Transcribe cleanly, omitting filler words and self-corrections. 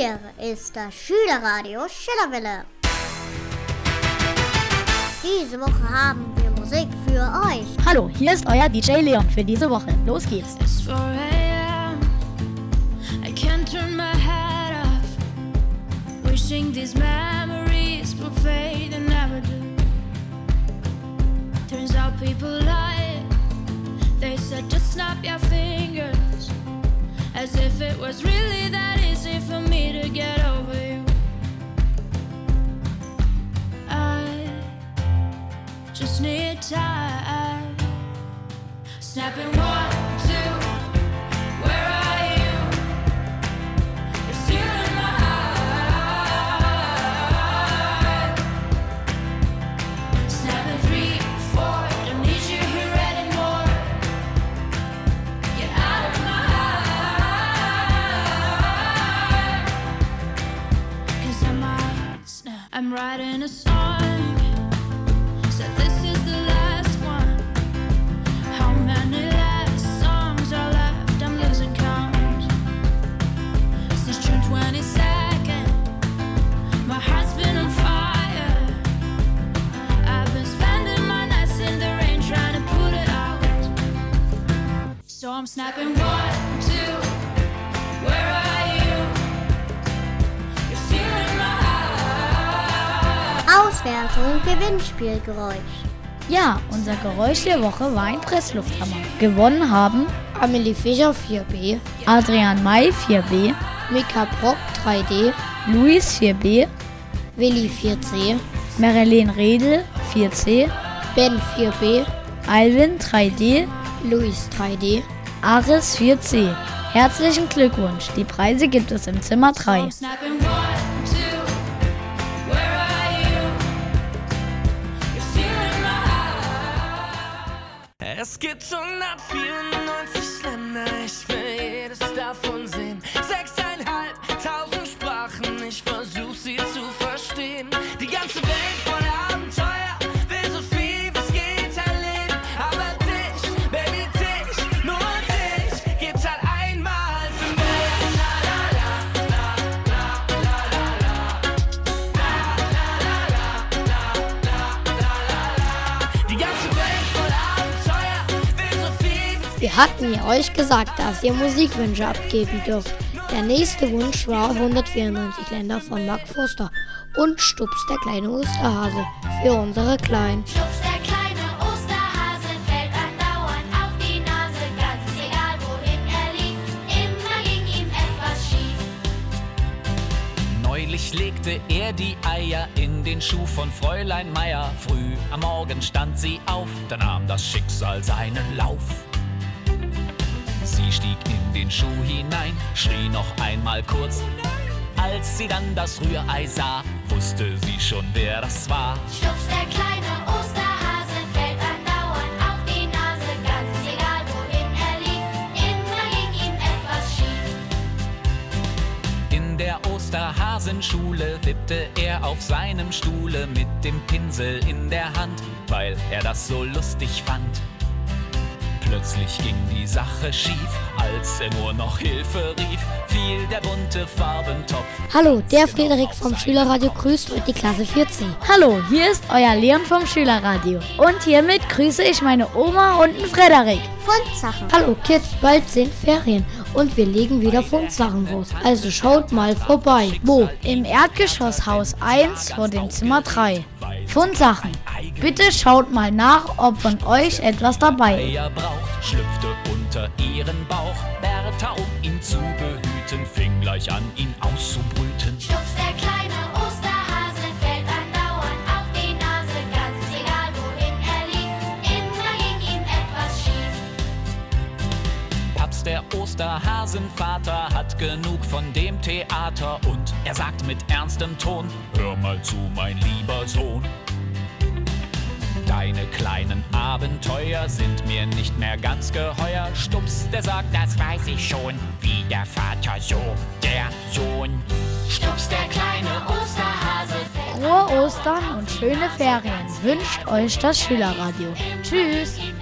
Hier ist das Schülerradio Schillerwille. Diese Woche haben wir Musik für euch. Hallo, hier ist euer DJ Leon für diese Woche. Los geht's. It's 4 a.m. I can't turn my head off. Wishing these memories will fade and never do. Turns out people lie. They said just snap your fingers. As if it was really that easy for me to get over you. I just need time. Snapping 1, 2, where are you? You're stealing my heart. Snapping 3, 4, don't need you here anymore. Get out of my heart. 'Cause I might snap. I'm writing a song. So this is the last one. How many last songs are left? I'm losing count. Since June 22nd, my heart's been on fire. I've been spending my nights in the rain trying to put it out. So I'm snapping 1, 2, where are you? You're stealing my heart. Auswertung Gewinnspielgeräusch. Ja, unser Geräusch der Woche war ein Presslufthammer. Gewonnen haben Amelie Fischer 4B, Adrian May 4B, Mika Brock 3D, Luis 4B, Willi 4C, Marilene Redl 4C, Ben 4B, Alvin 3D, Luis 3D. Aris 4C. Herzlichen Glückwunsch, die Preise gibt es im Zimmer 3. I'm snapping 1, 2, where are you? You're stealing my heart. Es gibt 194 Länder, ich will jedes davon sehen. 6.500 Sprachen, ich versuch sie zu verstehen. Die ganze Welt voller Abenteuer, will so viel wie es geht erleben. Aber dich, Baby, dich, nur dich, gibt's halt einmal für mich. La la la, la la la la la. La la la la, la la la la la. Die ganze Welt voller Abenteuer, will so viel wie es Wir hatten ja euch gesagt, dass ihr Musikwünsche abgeben dürft. Der nächste Wunsch war 194 Länder von Mark Forster und Stups der kleine Osterhase für unsere Kleinen. Stups, der kleine Osterhase, fällt andauernd auf die Nase. Ganz egal, wohin er lief, immer ging ihm etwas schief. Neulich legte er die Eier in den Schuh von Fräulein Meier. Früh am Morgen stand sie auf, da nahm das Schicksal seinen Lauf. Sie stieg in den Schuh hinein, schrie noch einmal kurz. Als sie dann das Rührei sah, wusste sie schon, wer das war. Stups, der kleine Osterhase, fällt andauernd auf die Nase. Ganz egal, wohin er lief, immer ging ihm etwas schief. In der Osterhasenschule wippte er auf seinem Stuhle mit dem Pinsel in der Hand, weil er das so lustig fand. Plötzlich ging die Sache schief, als er nur noch Hilfe rief, fiel der bunte Farbentopf. Hallo, der Frederik vom Schülerradio grüßt heute die Klasse 4C. Hallo, hier ist euer Leon vom Schülerradio. Und hiermit grüße ich meine Oma und den Frederik. Fundsachen. Hallo Kids, bald sind Ferien und wir legen wieder Fundsachen raus. Also schaut mal vorbei. Wo? Im Erdgeschosshaus 1 vor dem Zimmer 3. Fundsachen. Bitte schaut mal nach, ob von euch etwas dabei ist. Er braucht, schlüpfte unter ihren Bauch. Bertha, um ihn zu behüten, fing gleich an, ihn auszubrüten. Stups, der kleine Osterhase, fällt andauernd auf die Nase. Ganz egal, wohin er lief, immer ging ihm etwas schief. Paps, der Osterhasenvater, hat genug von dem Theater und er sagt mit ernstem Ton: Hör mal zu, mein lieber Sohn. Deine kleinen Abenteuer sind mir nicht mehr ganz geheuer. Stups, der sagt, das weiß ich schon, wie der Vater, so der Sohn. Stups, der kleine Osterhase, fällt Frohe Ostern und schöne Ferien wünscht euch das Schülerradio. Tschüss!